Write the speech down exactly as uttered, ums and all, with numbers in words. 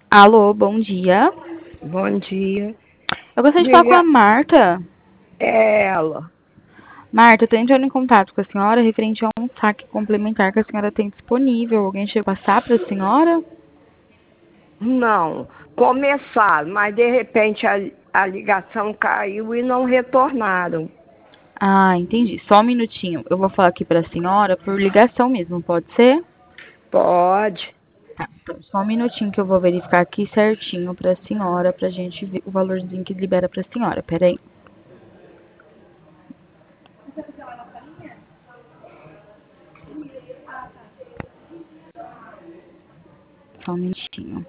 Alô, bom dia. Bom dia. Eu gostaria de falar com a Diga, Marta. é ela. Marta, eu tô entrando em contato com a senhora referente a um saque complementar que a senhora tem disponível. Alguém chegou a passar para a senhora? Não, começaram, mas de repente a, a ligação caiu e não retornaram. Ah, entendi. Só um minutinho. Eu vou falar aqui para a senhora por ligação mesmo, pode ser? Pode. Tá, então só um minutinho que eu vou verificar aqui certinho para a senhora, pra gente ver o valorzinho que libera para a senhora. Peraí. Só um minutinho.